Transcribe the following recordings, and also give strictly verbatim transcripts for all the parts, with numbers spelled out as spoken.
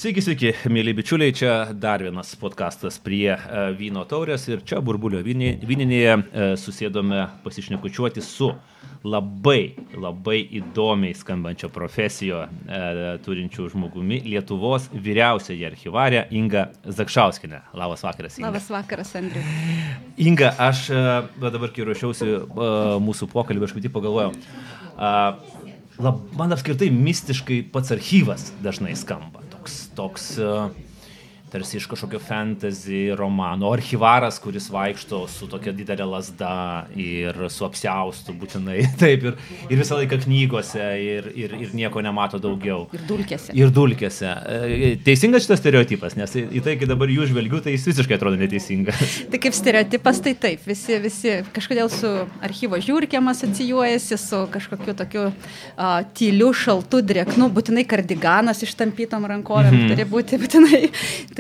Sveiki, sveiki, mėly bičiuliai, čia dar vienas podcastas prie vyno taurės ir čia Burbulio vyninėje susėdome pasišnekučiuoti su labai, labai įdomiai skambančio profesijo turinčių žmogumi Lietuvos vyriausiąją archyvarę Inga Zakšauskienė. Labas vakaras, Inga. Labas vakaras, Andriu. Inga, aš dabar, kai ruošiausi mūsų pokalbį, aš kaip tik pagalvojau, lab, man apskritai mistiškai pats archyvas dažnai skamba. Toks, toks uh, tarsi iš kažkokio fantasy romano. Archyvaras, kuris vaikšto su tokia didelė lazda ir su apsiaustu būtinai. Taip, ir, ir visą laiką knygose ir, ir, ir nieko nemato daugiau. Ir dulkėse. Ir dulkėse. Teisingas šitas stereotipas, nes į tai, kai dabar jų žvelgiu, tai jis visiškai atrodo neteisingas. Tai kaip stereotipas, tai taip. Visi, visi kažkodėl su archyvo žiūrkėm asocijuojasi, su kažkokiu tokiu uh, tyliu, šaltu, drėknu, būtinai kardiganas ištampytom rankovėm mm-hmm. turi būti būtinai. Tai,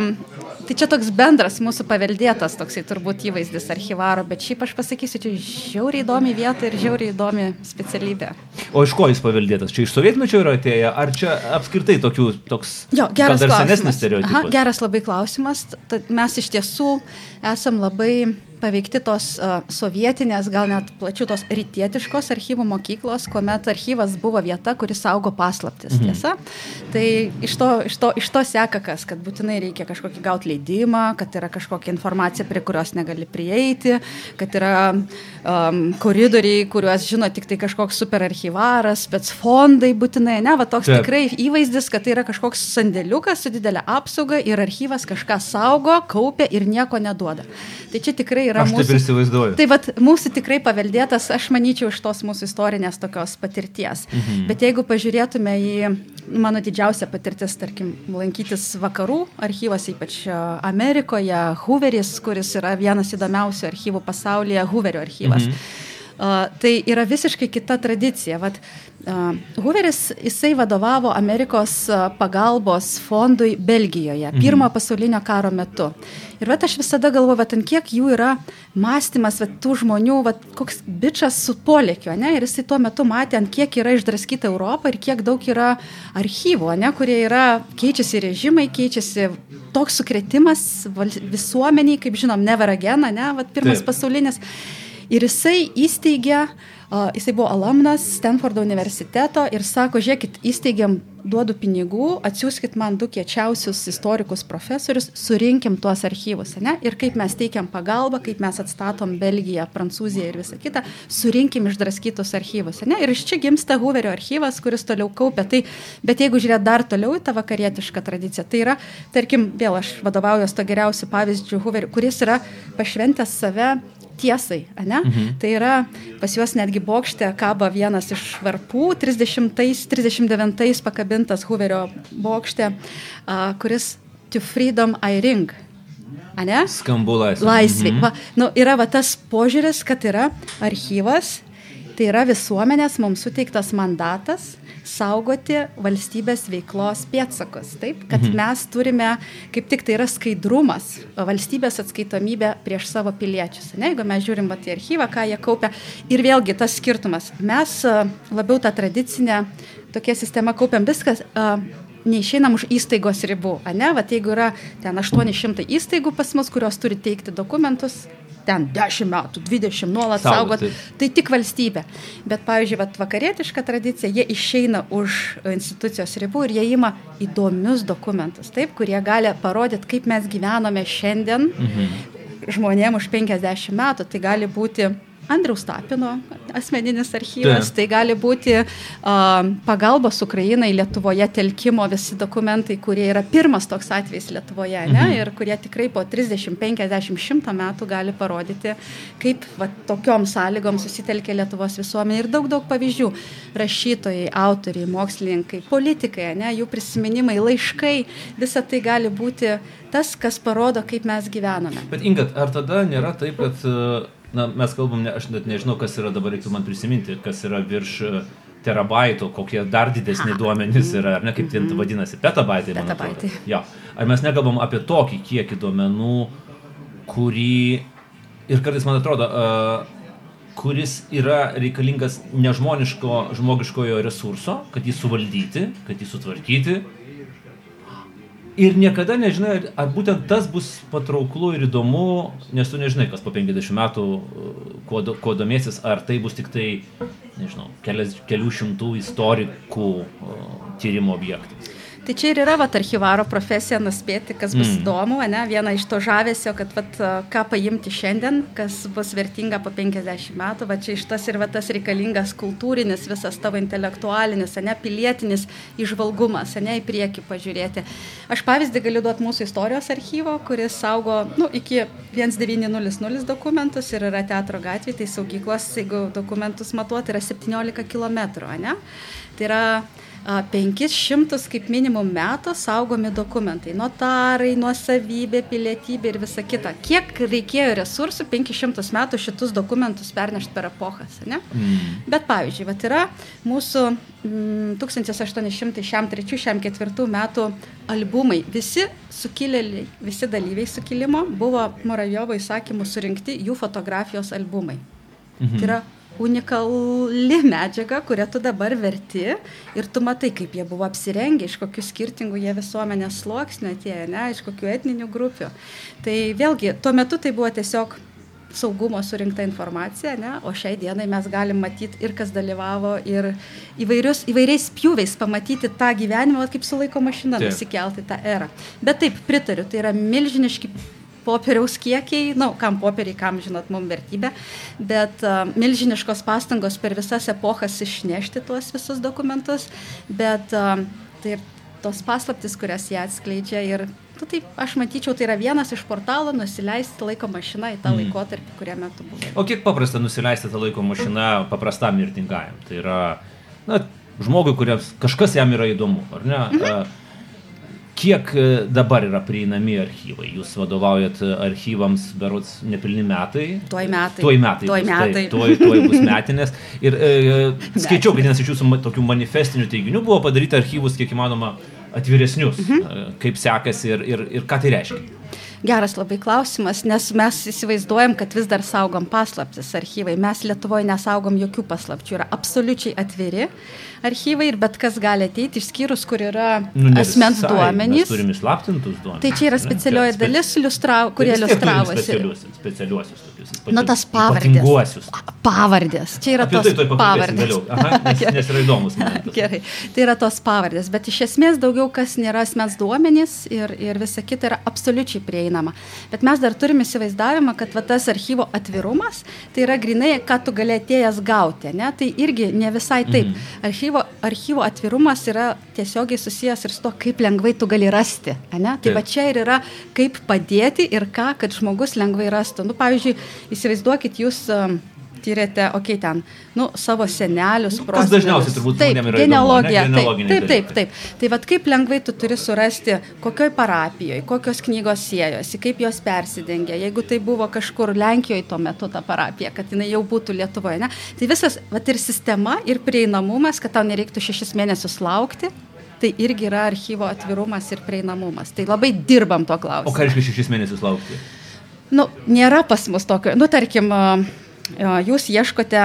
tai čia toks bendras mūsų paveldėtas toksai turbūt įvaizdis archyvaro, bet šiaip aš pasakysiu, čia žiauriai įdomi vieta ir žiauriai įdomi specialybė. O iš ko jis paveldėtas? Čia iš sovietmečio yra atėję, ar čia apskritai tokių, toks jo, geras gal dar klausimas. Senesnis stereotipas? Aha, geras labai klausimas. Tad mes iš tiesų esam labai paveikti tos uh, sovietinės, gal net plačių tos rytietiškos archyvų mokyklos, kuomet archyvas buvo vieta, kuris saugo paslaptis, mhm. tiesa. Tai iš to, iš, to, iš to seka kas, kad būtinai reikia kažkokį gauti leidimą, kad yra kažkokia informacija, prie kurios negali prieiti, kad yra um, koridoriai, kuriuos žino tik tai kažkoks superarchyvaras, bet fondai būtinai, ne, va toks Taip. Tikrai įvaizdis, kad tai yra kažkoks sandėliukas su didelė apsauga ir archyvas kažką saugo, kaupia ir nieko neduoda. Tai čia tikrai yra aš mūsų... taip ir įsivaizduoju. Tai vat mūsų tikrai paveldėtas, aš manyčiau, iš tos mūsų istorinės tokios patirties. Mhm. Bet jeigu pažiūrėtume į mano didžiausią patirtis, tarkim, lankytis vakarų archyvas, ypač Amerikoje, Hooveris, kuris yra vienas įdomiausių archyvų pasaulyje, Hooverio archyvas. Mhm. Uh, tai yra visiškai kita tradicija. Vat, uh, Hooveris, jisai vadovavo Amerikos uh, pagalbos fondui Belgijoje, mhm. pirmo pasaulinio karo metu. Ir vat aš visada galvoju, vat ant kiek jų yra mąstymas, vat tų žmonių, vat koks bičas su polėkiu, ne? Ir jisai tuo metu matė, ant kiek yra išdraskyta Europa ir kiek daug yra archyvų, ne? Kurie yra, keičiasi režimai, keičiasi toks sukretimas visuomeniai, kaip žinom, never again, ne? Vat pirmas Taip. Pasaulinis. Ir jisai įsteigė, uh, jisai buvo alumnas Stanfordo universiteto ir sako, žiūrėkit, įsteigiam, duodu pinigų, atsiųskit man du kiečiausius istorikus profesorius, surinkim tuos archyvus, ne? Ir kaip mes teikiam pagalbą, kaip mes atstatom Belgiją, Prancūziją ir visą kitą, surinkim išdraskytus archyvus, ne? Ir iš čia gimsta Hooverio archyvas, kuris toliau kaupia. Tai, bet jeigu žiūrėt dar toliau į tą vakarietišką tradiciją, tai yra, tarkim, vėl aš vadovaujuos to geriausių pavyzdžių Hooveriu, kuris yra pašventęs save tiesai, ane? Mhm. Tai yra, pas juos netgi bokšte kaba vienas iš varpų, trisdešimtais, trisdešimt devintais pakabintas Hooverio bokšte, uh, kuris To Freedom I Ring. Ane? Skambu laisvė. Laisvė. Mhm. Va, nu, yra va tas požiūris, kad yra archyvas, tai yra visuomenės mums suteiktas mandatas saugoti valstybės veiklos pėdsakus. Taip, kad mhm. mes turime, kaip tik tai yra skaidrumas, valstybės atskaitomybė prieš savo piliečius. Ne? Jeigu mes žiūrim vat, į archyvą, ką jie kaupia. Ir vėlgi tas skirtumas. Mes labiau tą tradicinę tokia sistema kaupiam viskas, uh, neišeinam už įstaigos ribų. Ne? Vat, jeigu yra ten aštuoni šimtai įstaigų pas mus, kurios turi teikti dokumentus, ten dešimt metų, dvidešimt nuolat saugot, tai tik valstybė. Bet, pavyzdžiui, vat, vakarietiška tradicija, jie išeina už institucijos ribų ir jie ima įdomius dokumentus, taip, kurie gali parodyti, kaip mes gyvenome šiandien mhm. žmonėm už penkiasdešimt metų. Tai gali būti Andriaus Tapino asmeninis archyvas, tai, tai gali būti uh, pagalbos Ukrainai Lietuvoje telkimo visi dokumentai, kurie yra pirmas toks atvejis Lietuvoje, ne? Mhm. Ir kurie tikrai po trisdešimt, penkiasdešimt, šimtą metų gali parodyti, kaip va, tokiom sąlygom susitelkė Lietuvos visuomenė. Ir daug, daug pavyzdžių. Rašytojai, autoriai, mokslininkai, politikai, ne? Jų prisiminimai, laiškai, visa tai gali būti tas, kas parodo, kaip mes gyvename. Bet Inga, ar tada nėra taip, kad... Na, mes kalbam, ne, aš net nežinau, kas yra, dabar reiktų man prisiminti, kas yra virš terabaitų, kokie dar didesni duomenys yra, ar ne, kaip tai vadinasi, petabaitai, man atrodo. Ja. Ar mes nekalbam apie tokį kiekį duomenų, kurį, ir kartais man atrodo, uh, kuris yra reikalingas nežmoniško žmogiškojo resurso, kad jį suvaldyti, kad jį sutvarkyti. Ir niekada nežinai, ar būtent tas bus patrauklu ir įdomu, nes tu nežinai, kas po penkiasdešimt metų, kuo, kuo domėsis, ar tai bus tik tai, nežinau, kelias, kelių šimtų istorikų tyrimo objektas. Tai čia ir yra vat, archyvaro profesija nuspėti, kas bus mm. įdomu, ne? Viena iš to žavesio, kad vat, ką paimti šiandien, kas bus vertinga po penkiasdešimt metų, va čia iš tas ir va, tas reikalingas kultūrinis, visas tavo intelektualinis, ne, pilietinis įžvalgumas, ne, į priekį pažiūrėti. Aš pavyzdį galiu duoti mūsų istorijos archyvo, kuris saugo nu, iki devyni nulis nulis dokumentus ir yra Teatro gatvėje, tai saugyklos, jeigu dokumentus matuoti, yra septyniolika kilometrų, ne? Tai yra penkis šimtus kaip minimum metų saugomi dokumentai, notarai, nuosavybė, pilietybė ir visa kita. Kiek reikėjo resursų penkis šimtus metų šitus dokumentus pernešti per epochas, ne? Mm. Bet pavyzdžiui, vat yra mūsų mm, tūkstantis aštuoni šimtai trečių ketvirtų metų albumai. Visi sukilėliai, visi dalyviai sukilimo buvo Muravjovo įsakymų surinkti jų fotografijos albumai. Mhm. Tai yra unikali medžiaga, kurią tu dabar verti ir tu matai, kaip jie buvo apsirengę, iš kokių skirtingų jie visuomenės sluoksnių atėjo, ne, iš kokių etninių grupių. Tai vėlgi, tuo metu tai buvo tiesiog saugumo surinkta informacija, ne, o šiai dienai mes galim matyti ir kas dalyvavo, ir įvairius, įvairiais pjūviais pamatyti tą gyvenimą, kaip su laiko mašina nusikelti tą erą. Bet taip, pritariu, tai yra milžiniški popieriaus kiekiai, na, nu, kam popieriai, kam, žinot, mums vertybė, bet uh, milžiniškos pastangos per visas epochas išnešti tuos visus dokumentus, bet uh, tai ir tos paslaptis, kurias jie atskleidžia ir, nu, taip, aš matyčiau, tai yra vienas iš portalų nusileisti laiko mašiną į tą mm. laikotarpį, kurie metu buvo. O kiek paprasta nusileisti tą laiko mašiną paprastam mirtingajam? Tai yra, na, žmogui, kuriems kažkas jam yra įdomu, ar ne? Mm-hmm. Uh, Kiek dabar yra prieinami archyvai? Jūs vadovaujat archyvams berods nepilni metai. Tuoj metai. Tuoj metai. Tuoj bus, metai. Taip, tuoj, tuoj bus metinės. Ir e, skaičiau, kad vienas iš jūsų tokių manifestinių teiginių buvo padaryti archyvus kiek įmanoma atviresnius. Mhm. Kaip sekasi ir, ir, ir ką tai reiškia? Geras labai klausimas, nes mes įsivaizduojam, kad vis dar saugom paslaptis archyvai. Mes Lietuvoje nesaugom jokių paslapčių. Yra absoliučiai atviri archyvai ir bet kas gali ateiti, išskyrus, kur yra nu, asmens visai, duomenys. Mes turime slaptintus duomenys. Tai čia yra specialioji ne? dalis, iliustra... kurie iliustravosi. Specialiuosius, specialiuosius tokius. Nu, tas pavardės. Pavardės. Čia yra apie tos tai pavardės. Aha, nes, nes yra įdomus momentas. Gerai. Tai yra tos pavardės, bet iš esmės daugiau kas nėra asmens duomenys ir, ir visa kita yra absoliučiai prieinama. Bet mes dar turime įsivaizdavimą, kad va, tas archyvo atvirumas, tai yra grinai, ką tu gali atėjęs gauti, ne? Tai irgi ne visai taip. Mm. Archyvo, archyvo atvirumas yra tiesiogiai susijęs ir su to, kaip lengvai tu gali rasti, ne? Tai va čia ir yra, kaip padėti ir ką, kad žmogus lengvai rastų. Nu, pavyzdžiui, įsivaizduokit, jūs um, tyrėte, okei, okay, ten, nu, savo senelius, prosenelius. Kas dažniausiai turbūt žmonėm yra genealogija, įdomu, ne? Taip, taip, taip. Tai vat kaip lengvai tu turi surasti, kokioj parapijoje, kokios knygos siejosi, kaip jos persidengia, jeigu tai buvo kažkur Lenkijoje tuo metu ta parapija, kad jinai jau būtų Lietuvoje, ne? Tai visas, vat ir sistema, ir prieinamumas, kad tau nereiktų šešis mėnesius laukti, tai irgi yra archyvo atvirumas ir prieinamumas. Tai labai dirbam tuo klausimu. O ką reiškia šešis mėnesius laukti? Nu, nėra pas mus tokio, nu, tarkim, jūs ieškote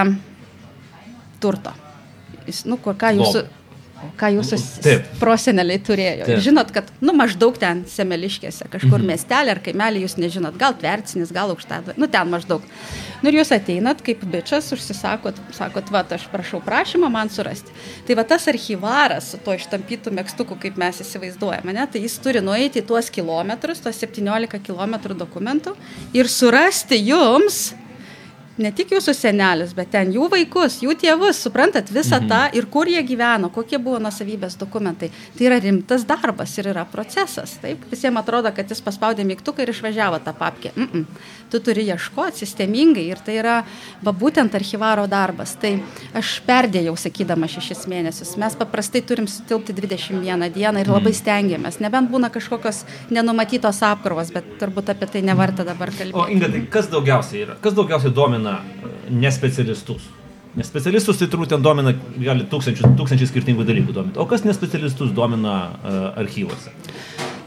turto. Nu, ką jūsų, ką jūsų proseneliai turėjo. Taip. Žinot, kad, nu, maždaug ten Semeliškėse, kažkur mhm. miestelė ar kaimelį jūs nežinot, gal Tvercinis, gal Aukštadvaris, nu, ten maždaug. Nu, ir jūs ateinat kaip bičas, užsisakot, sakot, va, aš prašau prašymą man surasti. Tai va tas archyvaras su to ištampytų megstuku, kaip mes įsivaizduojame, ne, tai jis turi nueiti tuos kilometrus, tuos septyniolika kilometrų dokumentų ir surasti jums ne tik jūsų senelius, bet ten jų vaikus, jų tėvus, suprantat, visą mhm. tą ir kur jie gyveno, kokie buvo nuosavybės dokumentai. Tai yra rimtas darbas ir yra procesas. Taip? Visiems atrodo, kad jis paspaudė mygtuką ir išvažiavo tą papkę. Mm-mm. Tu turi ieškoti sistemingai ir tai yra va, būtent archyvaro darbas. Tai aš perdėjau, sakydama, šešis mėnesius. Mes paprastai turim sutilpti dvidešimt vieną dieną ir labai stengiamės. Nebent būna kažkokios nenumatytos apkrovos, bet turbūt apie tai nevarta dabar kalbėti. O Inga, tai kas daugiausiai yra? Kas daugiausiai domina nespecialistus? Nes specialistus tai turbūt ten domina, gali tūkstančius, tūkstančius skirtingų dalykų dominti. O kas nespecialistus domina uh, archyvuose?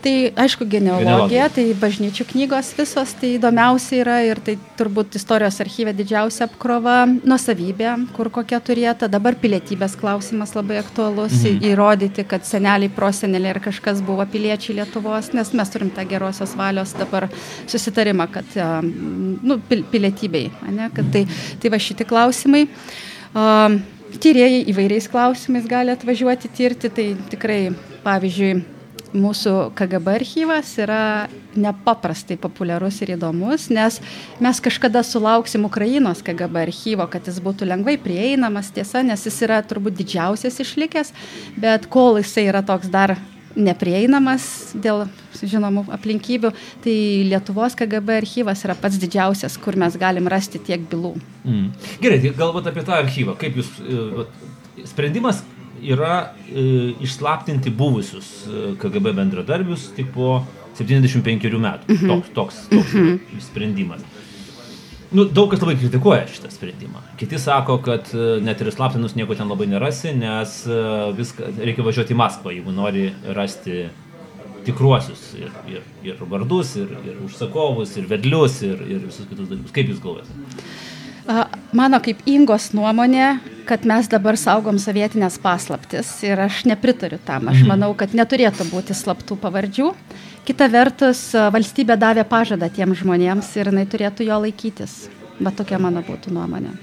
Tai aišku, genealogija, tai bažnyčių knygos visos, tai įdomiausia yra ir tai turbūt istorijos archyve didžiausia apkrova, nuosavybė, kur kokia turėta, dabar pilietybės klausimas labai aktualus, mhm. įrodyti, kad seneliai, proseneliai ir kažkas buvo piliečiai Lietuvos, nes mes turim tą gerosios valios dabar susitarimą, kad nu, pilietybei, ne, kad tai, tai va šiti klausimai. Um, Tyrėjai įvairiais klausimais gali atvažiuoti tirti, tai tikrai, pavyzdžiui, mūsų K G B archyvas yra nepaprastai populiarus ir įdomus, nes mes kažkada sulauksim Ukrainos K G B archyvo, kad jis būtų lengvai prieinamas, tiesa, nes jis yra turbūt didžiausias išlikęs, bet kol jisai yra toks dar neprieinamas dėl žinomų aplinkybių, tai Lietuvos K G B archyvas yra pats didžiausias, kur mes galim rasti tiek bylų. Mm. Gerai, tai galbūt apie tą archyvą. Kaip jūs, sprendimas yra e, išslaptinti buvusius K G B bendradarbius tik po septyniasdešimt penkerių metų. Mm-hmm. Toks, toks, toks mm-hmm. sprendimas. Nu, daug kas labai kritikuoja šitą sprendimą. Kiti sako, kad net ir slaptinus nieko ten labai nerasi, nes viską reikia važiuoti į Maskvą, jeigu nori rasti tikruosius ir, ir, ir vardus, ir, ir užsakovus, ir vedlius, ir, ir visus kitus dalykus. Kaip jūs galvojate? Mano kaip Ingos nuomonė, kad mes dabar saugom sovietinės paslaptis ir aš nepritariu tam. Aš manau, kad neturėtų būti slaptų pavardžių. Kita vertus, valstybė davė pažadą tiem žmonėms ir jinai turėtų jo laikytis. Bet tokia mano būtų nuomonė.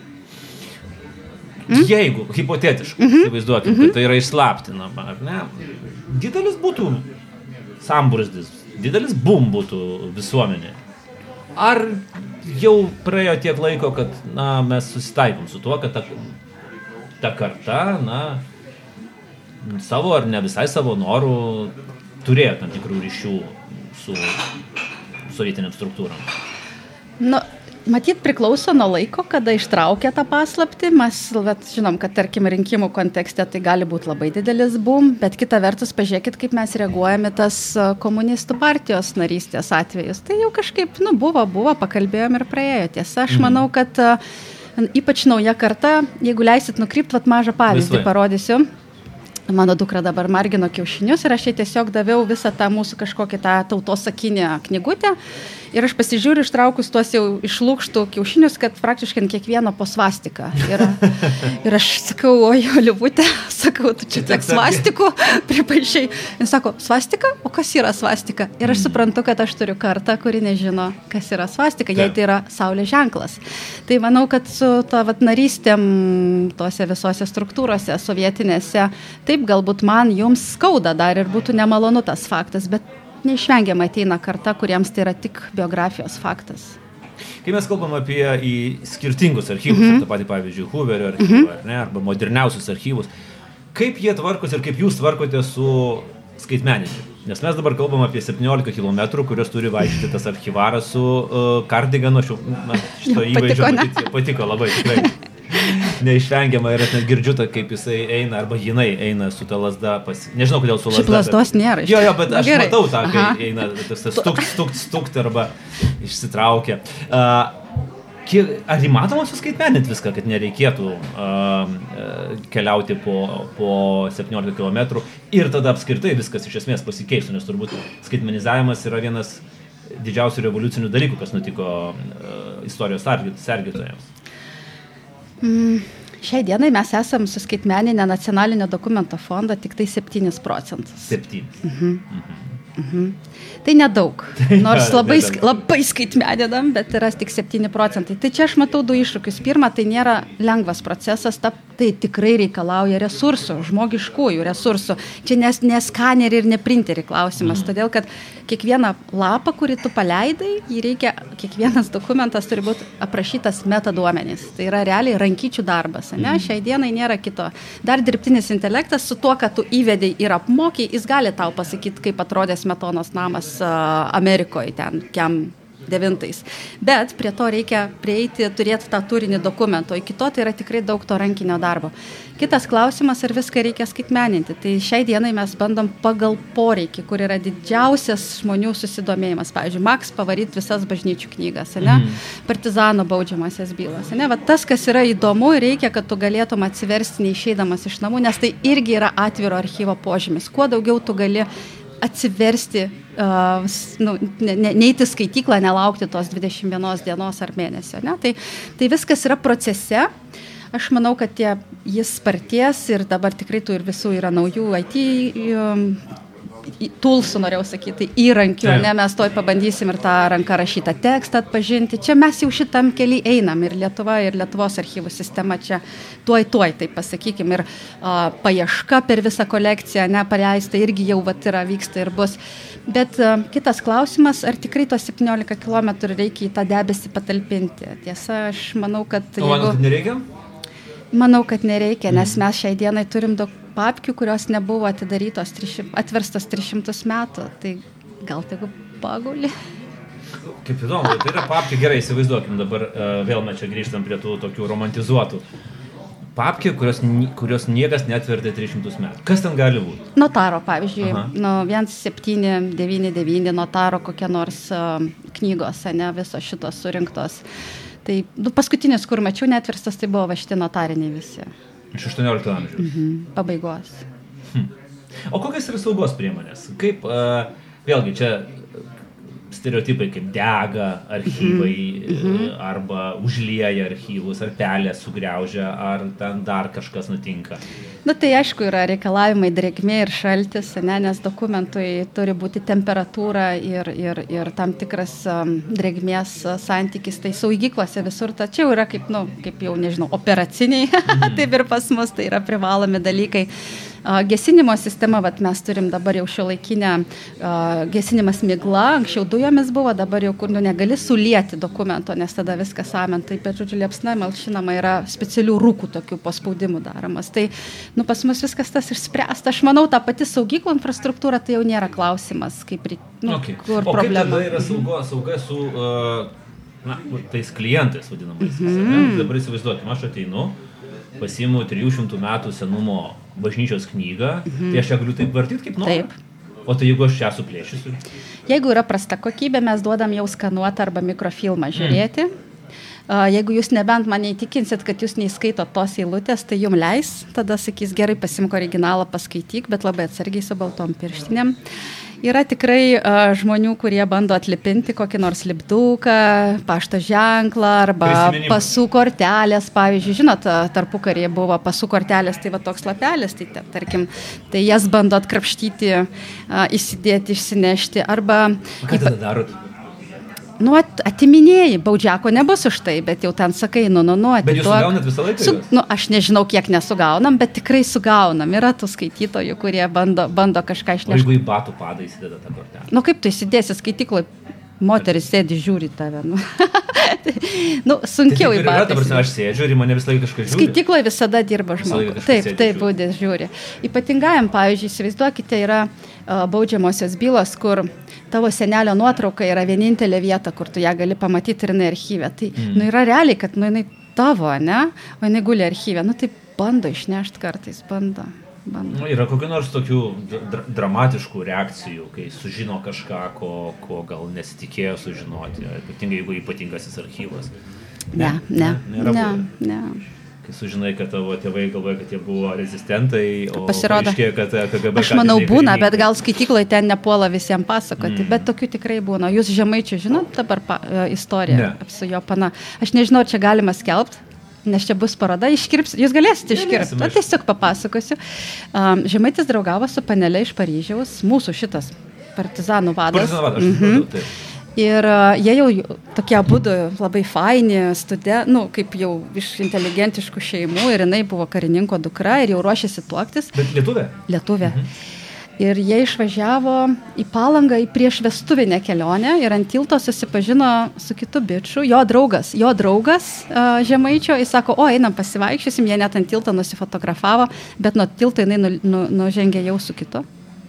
Mm? Jeigu, hipotetiškai, mm-hmm. įsivaizduokim, mm-hmm. kad tai yra išslaptinama, ar ne? Didelis būtų sambrūzdis, didelis bum būtų visuomenė. Ar jau praėjo tiek laiko, kad na, mes susitaikom su tuo, kad ta, ta karta, na, savo ar ne visai savo norų turėjo tam tikrų ryšių su sovietiniam struktūram? Nu, matyt, priklauso nuo laiko, kada ištraukė tą paslaptį. Mes vat, žinom, kad tarkim rinkimų kontekste tai gali būti labai didelis boom, bet kita vertus pažiūrėkit, kaip mes reaguojame tas komunistų partijos narystės atvejus. Tai jau kažkaip, nu, buvo, buvo, pakalbėjom ir praėjo. Tiesa, aš manau, kad uh, ypač nauja karta, jeigu leisit nukrypt, vat mažą pavyzdį Visvai. Parodysiu. Mano dukra dabar margino kiaušinius ir aš jai tiesiog daviau visą tą mūsų kažkokią tą tautosakinę knygutę. Ir aš pasižiūriu, ištraukus tuos jau iš lūkštų kiaušinius, kad praktiškai ant kiekvieno po svastiką. Ir, ir aš sakau, oi, Liubutė, sakau, tu čia tiek svastikų pripaišai. Jis sako, svastika? O kas yra svastika? Ir aš suprantu, kad aš turiu kartą, kuri nežino, kas yra svastika, jei tai yra saulės ženklas. Tai manau, kad su to vat narystėm tose visose struktūrose sovietinėse, taip galbūt man jums skauda dar ir būtų nemalonu tas faktas, bet neišvengiamai ateina karta, kuriems tai yra tik biografijos faktas. Kai mes kalbam apie į skirtingus archyvus, mm-hmm. tą patį pavyzdžiui Hooverio archyvą, mm-hmm. ar ne, arba moderniausius archyvus, kaip jie tvarkosi ir kaip jūs tvarkote su skaitmeniniu? Nes mes dabar kalbam apie septyniolika kilometrų, kurios turi vaikščioti tas archyvaras su uh, kardiganu. Man šito įvaizdžio patiko, patiko labai tikrai. Neišvengiama ir aš net girdžiu, ta, kaip jisai eina, arba jinai eina su ta lazda. Pas... Nežinau, kodėl su lazda. Šiaip lasdos bet... nėra. Jo, jo, bet aš Gerai. matau tą, kai Aha. eina stukt, stukt, stukt arba išsitraukia. Uh, kiek, ar įmatoma suskaitmeninti viską, kad nereikėtų uh, keliauti po, po septyniolika kilometrų ir tada apskritai viskas iš esmės pasikeistų, nes turbūt skaitmenizavimas yra vienas didžiausių revoliucinių dalykų, kas nutiko uh, istorijos sergėtojams. Mm, šiai dienai mes esam suskaitmeninę nacionalinio dokumento fondą tik tai septynis procentus. Septynis. Mhm. Mhm. Mhm. Tai nedaug, nors labai, labai skaitmeninam, bet yra tik septyni procentai. Tai čia aš matau du iššūkius. Pirma, tai nėra lengvas procesas, ta, tai tikrai reikalauja resursų, žmogiškųjų resursų. Čia nes, ne skaneriai ir ne printeriai klausimas, mm. todėl kad kiekvieną lapą, kurį tu paleidai, jį reikia, kiekvienas dokumentas turi būti aprašytas metaduomenys. Tai yra realiai rankyčių darbas. Ne? Mm. Šiai dienai nėra kito. Dar dirbtinis intelektas su tuo, kad tu įvedei ir apmokiai, jis gali tau pasakyti, kaip atrodė Smetonos namas Amerikoje, ten kiam devintais. Bet prie to reikia prieiti, turėti tą turinį dokumento. Iki to tai yra tikrai daug to rankinio darbo. Kitas klausimas, ar viską reikia skaitmeninti. Tai šiai dienai mes bandom pagal poreikį, kur yra didžiausias žmonių susidomėjimas. Pavyzdžiui, Maks pavaryti visas bažnyčių knygas, ne? Mm. Partizano baudžiamasias bylas. Ne? Va, tas, kas yra įdomu, reikia, kad tu galėtum atsiversti neišeidamas iš namų, nes tai irgi yra atviro archyvo požymis. Kuo daugiau tu gali atsiversti, uh, nu, ne, ne, neiti skaityklą, nelaukti tos dvidešimt vienos dienos ar mėnesio. Ne? Tai, tai viskas yra procese. Aš manau, kad tie, jis sparties ir dabar tikrai tų ir visų yra naujų I T um, toolsų, norėjau sakyti, įrankių, ne, mes toj pabandysim ir tą ranką rašytą tekstą atpažinti. Čia mes jau šitam keliui einam ir Lietuva, ir Lietuvos archyvų sistema čia tuoj, tuoj, taip pasakykim, ir a, paieška per visą kolekciją, ne, paleista irgi jau vat yra, vyksta ir bus. Bet a, kitas klausimas, ar tikrai tos septyniolika kilometrų reikia į tą debesį patalpinti? Tiesa, aš manau, kad... O manau, kad nereikia? Manau, kad nereikia, nes mes šiai dienai turim daug papkių, kurios nebuvo atidarytos, atverstos tris šimtus metų. Tai gal tegu paguli? Kaip įdomu, tai yra papkė, gerai, įsivaizduokim, dabar uh, vėl mes čia grįžtam prie tų tokių romantizuotų. Papkė, kurios, kurios niekas netvertė tris šimtus metų. Kas ten gali būti? Notaro, pavyzdžiui, nu, vienas septyni devyni devyni notaro kokie nors uh, knygos, ne, visos šitos surinktos. Tai nu, paskutinis, kur mačiau netverstas, tai buvo va šitie notariniai visi. Iš aštuoniolikto amžiaus. Mhm, pabaigos. Hm. O kokios yra saugos priemonės? Kaip, uh, vėlgi, čia stereotipai kaip dega archyvai, mm-hmm. arba užlieja archyvus, ar pelė sugriaužia, ar ten dar kažkas nutinka. Nu tai aišku yra reikalavimai drėgmė ir šaltis, ne, nes dokumentui turi būti temperatūra ir, ir, ir tam tikras um, drėgmės santykis, tai saugyklose visur, tačiau yra kaip, nu, kaip jau nežinau, operaciniai, mm-hmm. taip ir pas mus tai yra privalomi dalykai. Uh, gesinimo sistema, vat, mes turim dabar jau šiuolaikinę uh, gesinimas migla, anksčiau dujomis buvo, dabar jau kur nu, negali sulieti dokumento, nes tada viskas samen, taip, bet žodžiu, liepsna malšinama yra specialių rūkų tokių paspaudimų daromas. Tai nu, pas mus viskas tas išspręsta. Aš manau, ta pati saugyklų infrastruktūra tai jau nėra klausimas, kaip, nu, okay. kur o problema. O kaip tada yra sauga, sauga su uh, na, tais klientais vadinamais? Mm-hmm. Dabar įsivaizduokime, aš ateinu, pasiimu trijų šimtų metų senumo bažnyčios knygą, mhm. tai aš ją galiu taip vartyti kaip noriu. Taip. O tai jeigu aš ją suplėšysiu? Jeigu yra prasta kokybė, mes duodam jau skanuotą arba mikrofilmą žiūrėti. Mm. Uh, jeigu jūs nebent mane įtikinsit, kad jūs neįskaito tos eilutės, tai jums leis, tada sakys, gerai, pasimk originalą, paskaityk, bet labai atsargiai su baltom pirštinėm. Yra tikrai uh, žmonių, kurie bando atlipinti kokį nors lipduką, pašto ženklą arba pasų kortelės, pavyzdžiui, žinot, tarpukaryje buvo pasų kortelės, tai va toks lapelis, tai tarkim, tai jas bando atkrapštyti, uh, įsidėti, išsinešti, arba... O ką tada darot? Nu, atiminėjai, baudžiako nebus už tai, bet jau ten sakai, nu, nu, nu, atiduok. Bet jūs sugaunat visą laiką Su, juos? Nu, aš nežinau, kiek nesugaunam, bet tikrai sugaunam. Yra tų skaitytojų, kurie bando, bando kažką išnešti. O jeigu į batų padą įsideda tą kortelę? Nu, kaip tu įsidėsi skaityklai, moteris sėdi, žiūri tave. Nu, nu sunkiau tai į batą. Dabar aš sėdžiu ir mane visą laiką kažką žiūri. Skaityklai visada dirba žmogus. Taip, taip, būdės žiūri. Ypatingajam, pavyzdžiui, įsivaizduokite, yra uh, baudžiamosios bylos, kur tavo senelio nuotrauka yra vienintelė vieta, kur tu ją gali pamatyti ir jinai archyve. Tai mm. nu, yra realiai, kad nu, jinai tavo, ne? O jinai guli archyve. Nu, tai bando išnešti kartais, bando. bando. Nu, yra kokių nors tokių dra- dramatiškų reakcijų, kai sužino kažką, ko, ko gal nesitikėjo sužinoti, ypatingai jeigu ypatingasis archyvas. Ne, ne, Nėra ne, buvę. ne. Kai sužinai, kad tavo tėvai galvoja, kad jie buvo rezistentai, o Pasirodo. paaiškėjo, kad K G B Aš manau būna, karininkai. bet gal skaityklai ten nepuola visiems pasakoti, mm. bet tokių tikrai būna. Jūs Žemaičių žinot dabar pa, istoriją Ne. su jo pana? Aš nežinau, ar čia galima skelbti, nes čia bus paroda, iškirps, jūs galėsite iškirpti, Galėsim, aš tiesiog papasakosiu. Um, Žemaitis draugavo su panelė iš Paryžiaus, mūsų šitas partizanų vadas. Partizanų vadas, aš Mhm. supratau, taip. Ir uh, jie jau tokie abudu labai faini, studė, nu, kaip jau iš inteligentiškų šeimų, ir jinai buvo karininko dukra ir jau ruošėsi tuoktis. Bet lietuvė? Lietuvė. Mhm. Ir jie išvažiavo į Palangą į prieš vestuvinę kelionę ir ant tilto susipažino su kitu biču, jo draugas, jo draugas uh, Žemaičio, jis sako, o einam pasivaikščiosim, jie net ant tilto nusifotografavo, bet nuo tilto jinai nu, nu, nužengė jau su kitu.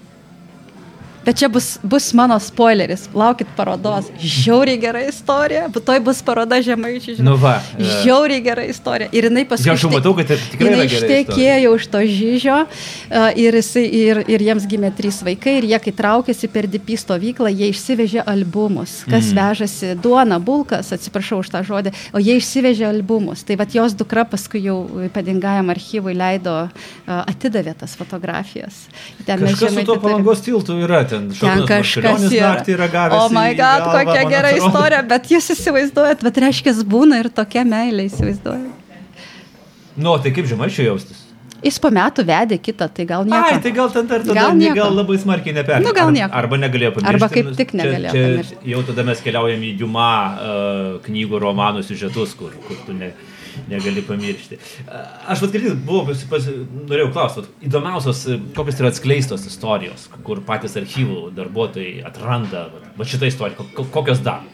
Bet čia bus, bus mano spoileris, laukit parodos, žiauriai gera istorija, bet toj bus paroda Žemaičių, žinau, Nu va, e. žiauriai gera istorija. Ir jinai paskui... Jo, aš jau matau, kad tai tikrai jinai yra gera ištekėjo už to Žižio uh, ir, jisai, ir, ir jiems gimė trys vaikai ir jie, kai traukėsi per D P stovyklą, jie išsivežė albumus, kas mm. vežasi duona, bulkas, atsiprašau už tą žodį, o jie išsivežė albumus. Tai vat jos dukra paskui jau padingajam archyvui leido, uh, atidavė tas fotografijas. Ten Kažkas su tuo Palangos tiltu yra. ten Šarūnas Marčiulionis naktį yra gavęs. Oh my god, galvą, kokia gera atrodo. Istorija, bet jūs įsivaizduojat, bet reiškia, būna ir tokia meilė įsivaizduojat. Nu, tai kaip Žemaičio jaustis? Jis po metų vedė kitą, tai gal nieko. Ai, tai gal ten dar tada gal, gal labai smarkiai neperėmė. Nu, gal nieko. Arba negalėjo pamiršti. Arba kaip tik negalėjo čia, pamiršti. Čia jau tada mes keliaujam į Diuma uh, knygų, romanų siužetus, kur, kur tu ne, negali pamiršti. Uh, aš vat girdėjau, buvau, pas, pas, norėjau klausti, įdomiausios, kokios yra atskleistos istorijos, kur patys archyvų darbuotojai atranda, va šitą istoriją, kokios dar?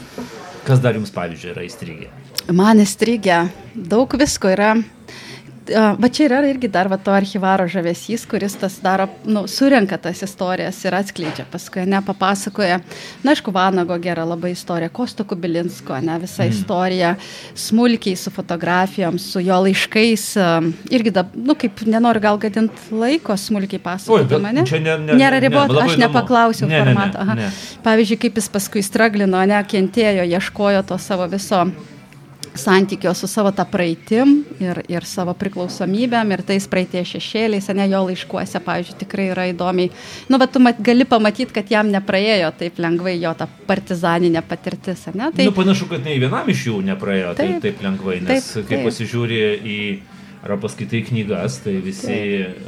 Kas dar jums, pavyzdžiui, yra įstrigę? Man įstrigę, daug visko yra. Va čia yra irgi dar va to archyvaro žavesys, kuris tas daro, nu, surenka tas istorijas ir atskleidžia, paskui, ne, papasakoja, na, aišku, Vanago gera labai istorija, Kosto Kubilinsko, ne, visa mm. istorija, smulkiai su fotografijom, su jo laiškais, irgi, da, nu, kaip nenoriu gal gadint laiko, smulkiai pasakoti mane. Ne, ne, Nėra ribot, ne, aš nepaklausiau ne, formato. Ne, ne, ne. Pavyzdžiui, kaip jis paskui straglino, ne, kentėjo, ieškojo to savo viso santykio su savo tą praeitim ir, ir savo priklausomybėm ir tais praeities šešėliais, ne, jo laiškuose, pavyzdžiui, tikrai yra įdomiai. Nu, bet tu mat, gali pamatyti, kad jam nepraėjo taip lengvai jo ta partizaninė patirtis, ne? Tai... Nu, panašu, kad nei vienam iš jų nepraėjo taip, taip, taip lengvai, nes taip, kai taip. Pasižiūri į, arba paskaitai knygas, tai visi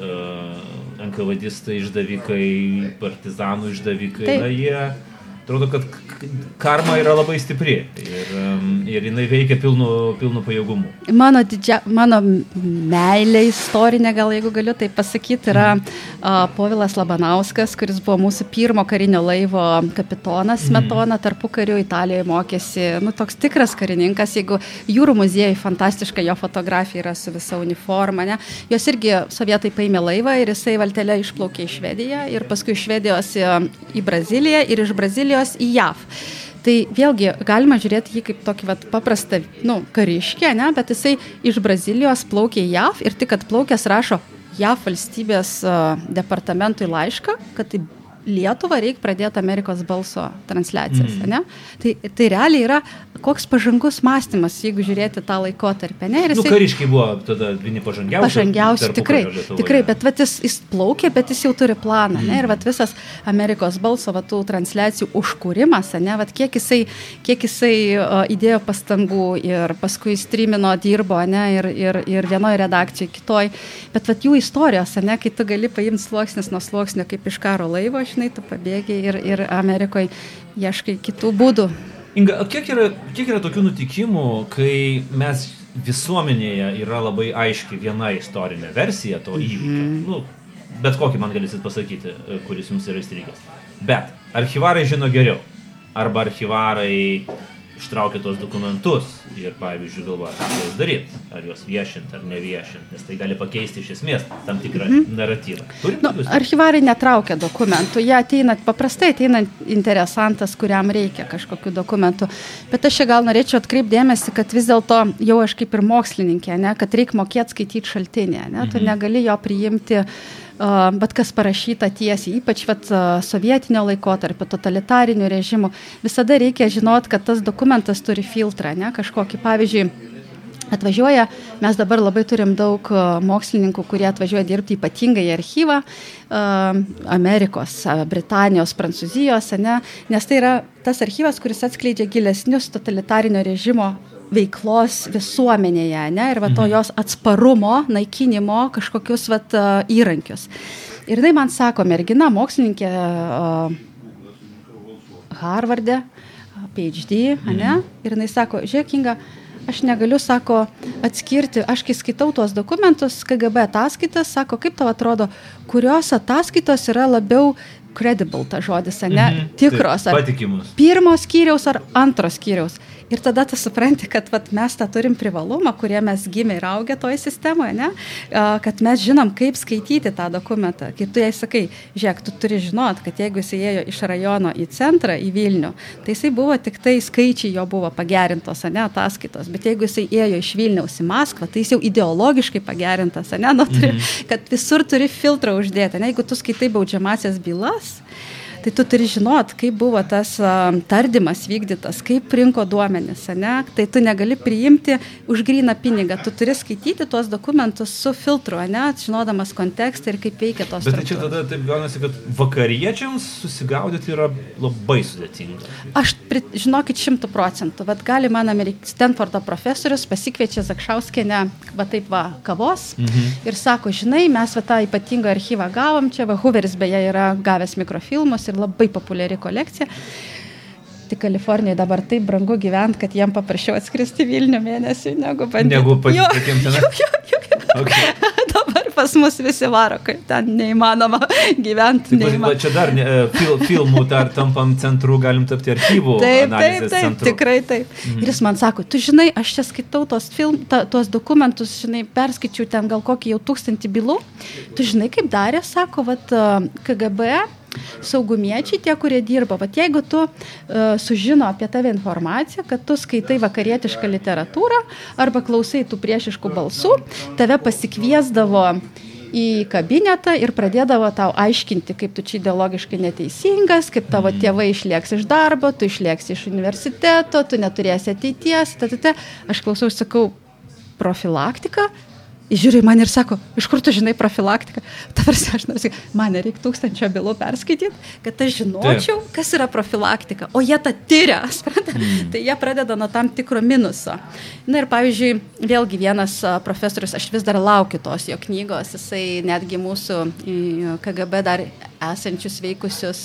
uh, enkavedistai, išdavikai, partizanų išdavikai, taip. Na, jie... Atrodo, kad karma yra labai stipri ir, ir jinai veikia pilnu, pilnu pajėgumu. Mano, didžia, mano meilė istorinė, gal jeigu galiu tai pasakyti, yra mm. uh, Povilas Labanauskas, kuris buvo mūsų pirmo karinio laivo kapitonas Smetona, mm. tarpukariu Italijoje mokėsi, nu, toks tikras karininkas, jeigu jūrų muziejai fantastiška jo fotografija yra su visa uniforma, ne? Jos irgi sovietai paėmė laivą ir jisai valtelė išplaukė į Švediją ir paskui iš Švedijos į Braziliją ir iš Brazilijos į J A V. Tai vėlgi galima žiūrėti jį kaip tokį vat, paprastą, nu, kariškį, ne, bet jisai iš Brazilijos plaukė į J A V ir tik atplaukęs rašo J A V valstybės uh, departamentui laišką, kad tai Lietuvą reikia pradėti Amerikos balso transliacijas, mm. ne? Tai, tai realiai yra koks pažangus mąstymas, jeigu žiūrėti tą laikotarpį, ne? Ir jisai... Nu, kariškiai buvo tada vieni pažangiausi. Pažangiausi, tikrai, tikrai, bet vat, jis, jis plaukė, bet jis jau turi planą, mm. ne? Ir vat, visas Amerikos balso vat, tų transliacijų užkūrimas, ne? Vat, kiek jisai, kiek jisai uh, įdėjo pastangų ir paskui streamino, dirbo, ne? Ir, ir, ir vienoje redakcijoje, kitoj. Bet vat, jų istorijos, ne? Kai tu gali paimti sluoksnis nuo sluoksnio kaip iš karo laivo, žinai, tu pabėgiai ir, ir Amerikoje ieškai kitų būdų. Inga, kiek yra, kiek yra tokių nutikimų, kai mes visuomenėje yra labai aiški viena istorinė versija to įvykio? Mm-hmm. Nu, bet kokį man galėsit pasakyti, kuris jums yra įstrigęs. Bet archyvarai žino geriau. Arba archyvarai ištraukia tos dokumentus ir, pavyzdžiui, galvoja, ką juos daryti, ar juos viešinti, ar neviešinti, nes tai gali pakeisti iš esmės tam tikrą mm-hmm. naratyvą. Nu, archyvarai netraukia dokumentų, jie ateina, paprastai ateina interesantas, kuriam reikia kažkokių dokumentų, bet aš čia gal norėčiau atkreipdėmėsi, kad vis dėlto jau aš kaip ir mokslininkė, ne, kad reikia mokėti skaityti šaltinį, ne, mm-hmm. tu negali jo priimti Uh, bet kas parašyta tiesiai, ypač vat, uh, sovietinio laikotarpio, totalitarinių režimų, visada reikia žinoti, kad tas dokumentas turi filtrą, ne, kažkokį, pavyzdžiui, atvažiuoja, mes dabar labai turim daug uh, mokslininkų, kurie atvažiuoja dirbti ypatingai į archyvą uh, Amerikos, uh, Britanijos, Prancūzijos, ne, nes tai yra tas archyvas, kuris atskleidžia gilesnius totalitarinio režimo veiklos visuomenėje, ne, ir va to jos atsparumo, naikinimo kažkokius vat įrankius. Ir jinai man sako, mergina, mokslininkė uh, Harvarde, PhD, ane, ir jinai sako, žiūrėk, Inga, aš negaliu, sako, atskirti, aš kai skaitau tuos dokumentus, K G B ataskaitas, sako, kaip tau atrodo, kurios ataskaitos yra labiau credible, ta žodis, ne, mm-hmm. tikros, ar patikimus. Pirmo skyriaus ar antro skyriaus. Ir tada tu supranti, kad vat, mes tą turim privalumą, kurie mes gimė ir augę toje sistemoje, ne? Kad mes žinom, kaip skaityti tą dokumentą. Kai tu jai sakai, žiūrėk, tu turi žinot, kad jeigu jis ėjo iš rajono į centrą, į Vilnių, tai jisai buvo tik tai skaičiai jo buvo pagerintos, ne, ataskaitos. Bet jeigu jisai ėjo iš Vilniaus į Maskvą, tai jis jau ideologiškai pagerintas, ne? Nu, turi, mm-hmm. kad visur turi filtrą uždėti. Ne? Jeigu tu skaitai baudžiamasias bylas, tai tu turi žinot, kaip buvo tas uh, tardymas vykdytas, kaip rinko duomenis, ne? Tai tu negali priimti už gryną pinigą, tu turi skaityti tuos dokumentus su filtru, ne? Žinodamas kontekstą ir kaip veikia tos struktūros. Bet tai čia tada taip gaunasi, kad vakariečiams susigaudyti yra labai sudėtinga. Aš, žinokit, šimtų procentų. Vat gali man Amerik... Stanfordo profesorius pasikviečia Zakšauskienę, va taip va, kavos mhm. ir sako, žinai, mes va tą ypatingą archyvą gavom, čia va Hooveris beje yra gavęs mikrofilmus ir labai populiari kolekcija. Tai Kalifornijai dabar taip brangu gyventi, kad jiem paprašiau atskristi Vilnių mėnesiui, negu bandyti. Negu pasitėkėm ten. Jo, jo, jo, jo. Okay. Dabar pas mus visi varo, kad ten neįmanoma gyventi. Taip, neįmanoma. Čia dar ne, fil, filmų dar tampam centru, galim tapti archyvų taip, analizės taip, taip, centru. Tikrai taip. Mhm. Ir jis man sako, tu žinai, aš čia skaitau tos, film, ta, tos dokumentus, žinai, perskaičiau ten gal kokį jau tūkstantį bylų. Tu žinai, kaip darė, sako, vat K G B saugumiečiai, tie, kurie dirba. Vat jeigu tu uh, sužino apie tave informaciją, kad tu skaitai vakarietišką literatūrą arba klausai tų priešiškų balsų, tave pasikviesdavo į kabinetą ir pradėdavo tau aiškinti, kaip tu čia ideologiškai neteisingas, kaip tavo tėvai išlieks iš darbo, tu išlieks iš universiteto, tu neturėsi ateities. Tatate. Aš klausau ir sakau, profilaktika? Jis žiūri man ir sako, iš kur tu žinai profilaktiką? Tavarsi, aš nors, man nereik tūkstančio bylų perskaityti, kad aš žinočiau, Taip. kas yra profilaktika. O jie tą tyria, mm. tai jie pradeda nuo tam tikro minuso. Na ir pavyzdžiui, vėlgi vienas profesorius, aš vis dar laukiu tos jo knygos, jisai netgi mūsų K G B dar esančius veikusius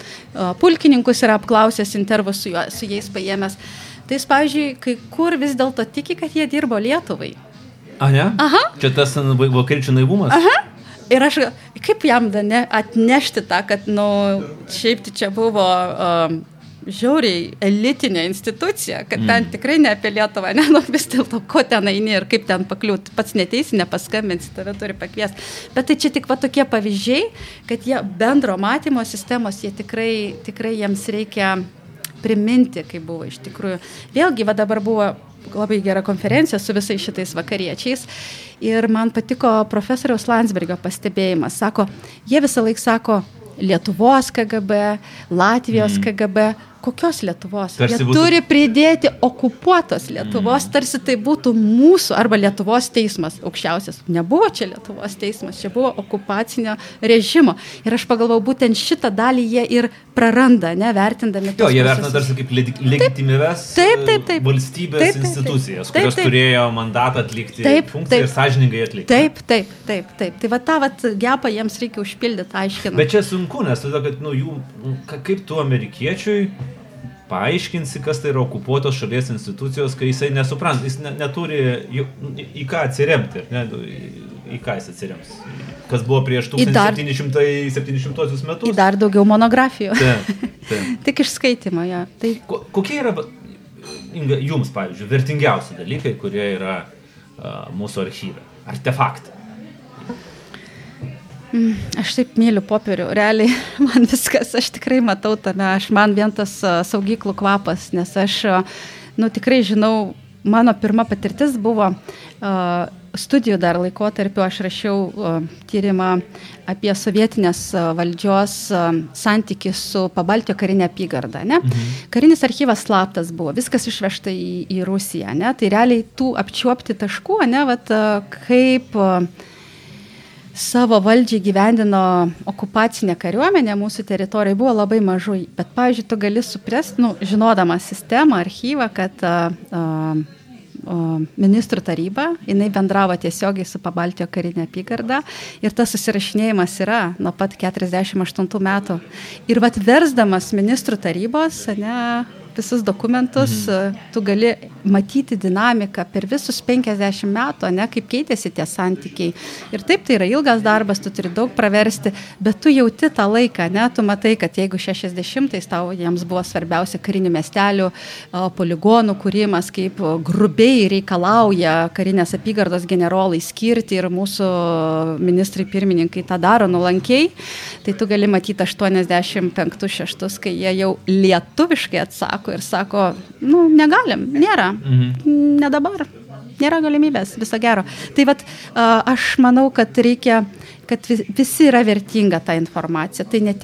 pulkininkus yra apklausęs intervų su, juo, su jais paėmęs. Tai jis, pavyzdžiui, kai kur vis dėlto tiki, kad jie dirbo Lietuvai. A, ne? Aha. Čia tas vakariečių naivumas? Aha. Ir aš, kaip jam da ne, atnešti tą, kad, nu, šiaip tai čia buvo um, žiauriai elitinė institucija, kad mm. ten tikrai ne apie Lietuvą, ne, nu, vis dėlto, ko ten eini ir kaip ten pakliūti, pats neteisi, nepaskambinsi, tave turi pakviesti. Bet tai čia tik va tokie pavyzdžiai, kad jie bendro matymo sistemos, jie tikrai, tikrai jiems reikia priminti, kaip buvo iš tikrųjų. Vėlgi, va dabar buvo labai gera konferencija su visais šitais vakariečiais ir man patiko profesoriaus Landsbergio pastebėjimas. Sako, jie visą laiką sako Lietuvos K G B, Latvijos mm. K G B. Kokios Lietuvos? Tarsi jie būtų... turi pridėti okupuotos Lietuvos, mm. tarsi tai būtų mūsų arba Lietuvos teismas aukščiausias. Nebuvo čia Lietuvos teismas, čia buvo okupacinio režimo. Ir aš pagalvojau, būtent šitą dalį jie ir praranda, ne, vertindami. Jo, jie vertina tarsi kaip legitimives taip, taip, taip, valstybės taip, taip, institucijas, kurios taip, taip. turėjo mandatą atlikti taip, funkciją taip, ir sąžiningai atlikti. Taip, taip, taip, taip. Tai va tą vat gepą jiems reikia užpildyti, aiškinant. Bet čia sunku, nes tada, kad, nu, jų, kaip tu amerikiečiui paaiškinsi, kas tai yra okupuotos šalies institucijos, kai jisai nesupranta, jis ne, neturi į, į ką atsiremti, ne, į, į ką jis atsirems. Kas buvo prieš tūkstantis septyni šimtai metus. Į dar daugiau monografijų. Taip, taip. Tik iš skaitimo, ja. Tai... Ko, kokie yra, Inga, jums, pavyzdžiui, vertingiausi dalykai, kurie yra uh, mūsų archyve? Artefaktai? Aš taip myliu popierių, realiai man viskas, aš tikrai matau tame, aš man vien tas uh, saugyklų kvapas, nes aš, uh, nu, tikrai žinau, mano pirma patirtis buvo uh, studijų dar laikotarpiu, aš rašiau uh, tyrimą apie sovietinės uh, valdžios uh, santykį su Pabaltijo karinė apygarda, ne? Mhm. Karinis archyvas slaptas buvo, viskas išvežta į, į Rusiją, ne? Tai realiai tų apčiuopti taškų, ne, vat, uh, kaip uh, savo valdžiai gyvendino okupacinė kariuomenė mūsų teritorijai buvo labai mažai. Bet, pavyzdžiui, tu gali suprasti, nu, žinodama sistemą, archyvą, kad uh, uh, ministrų taryba, jinai bendravo tiesiogiai su Pabaltijo karinė apygarda ir tas susirašinėjimas yra nuo pat keturiasdešimt aštuntų metų. Ir vat versdamas ministrų tarybos, ne, visus dokumentus, mhm. tu gali matyti dinamiką per visus penkiasdešimt metų, ne, kaip keitėsi tie santykiai. Ir taip, tai yra ilgas darbas, tu turi daug praversti, bet tu jauti tą laiką, ne, tu matai, kad jeigu šešiasdešimtais tau jiems buvo svarbiausia karinių miestelių, poligonų kūrimas, kaip grubiai reikalauja karinės apygardos generolai skirti ir mūsų ministrai pirmininkai tą daro nuolankiai, tai tu gali matyti aštuoniasdešimt penktus šeštus, kai jie jau lietuviškai atsako ir sako, nu, negalim, nėra, mhm. ne dabar, nėra galimybės, viso gero. Tai vat, aš manau, kad reikia, kad visi yra vertinga ta informacija. Tai ne tik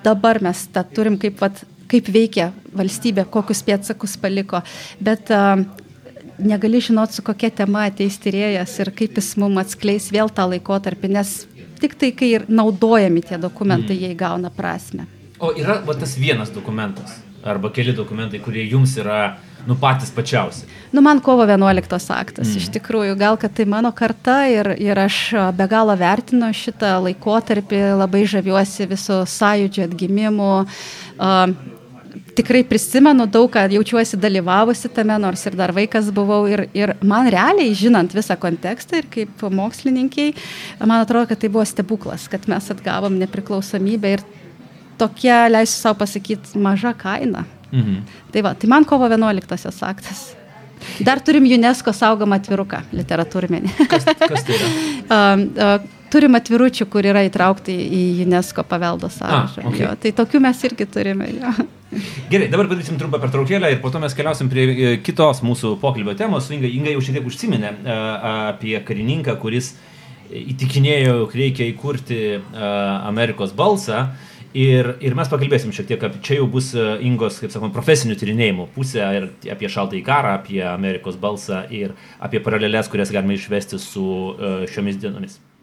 dabar mes tą turim, kaip, vat, kaip veikia valstybė, kokius pėdsakus paliko, bet uh, negali žinot, su kokia tema ateis tyrėjas ir kaip jis mums atskleis vėl tą laikotarpį, nes tik tai, kai ir naudojami tie dokumentai, mm. jie įgauna prasme. O yra va, tas vienas dokumentas, arba keli dokumentai, kurie jums yra nu, patys pačiausi? Nu, man kovo vienuoliktos aktas, mm. iš tikrųjų, gal kad tai mano karta ir, ir aš be galo vertinu šitą laikotarpį, labai žaviuosi viso sąjūdžio atgimimu. Uh, tikrai prisimenu daug, kad jaučiuosi dalyvavusi tame, nors ir dar vaikas buvau. Ir, ir man realiai, žinant visą kontekstą ir kaip mokslininkiai, man atrodo, kad tai buvo stebuklas, kad mes atgavom nepriklausomybę ir tokia, leisiu savo pasakyti, maža kaina. Mhm. Tai va, tai man kovo vienuoliktosios aktas. Dar turim UNESCO saugomą atviruką literatūrmenį. Kas, kas tai yra? uh, uh, turim atviručių, kur yra įtraukti į UNESCO paveldo sąrašą. Ah, okay. Jo, tai tokių mes irgi turime. Jo. Gerai, dabar padarysim trumpą pertraukėlę ir po to mes keliausim prie kitos mūsų pokalbio temos. Inga, Inga jau šiek tiek užsiminė uh, apie karininką, kuris įtikinėjo, jog reikia įkurti uh, Amerikos balsą. Ir, ir mes pakalbėsim šiek tiek, apie, čia jau bus Ingos, kaip sakoma, profesinių tyrinėjimų pusė ir apie šaltąjį karą, apie Amerikos balsą ir apie paralelės, kurias galime išvesti su šiomis dienomis.